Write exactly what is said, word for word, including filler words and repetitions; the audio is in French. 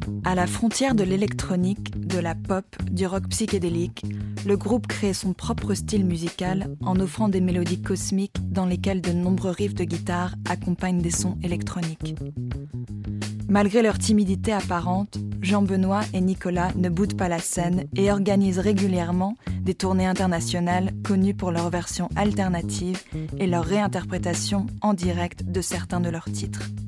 À la frontière de l'électronique, de la pop, du rock psychédélique, le groupe crée son propre style musical en offrant des mélodies cosmiques dans lesquelles de nombreux riffs de guitare accompagnent des sons électroniques. Malgré leur timidité apparente, Jean-Benoît et Nicolas ne boudent pas la scène et organisent régulièrement des tournées internationales connues pour leur version alternative et leur réinterprétation en direct de certains de leurs titres.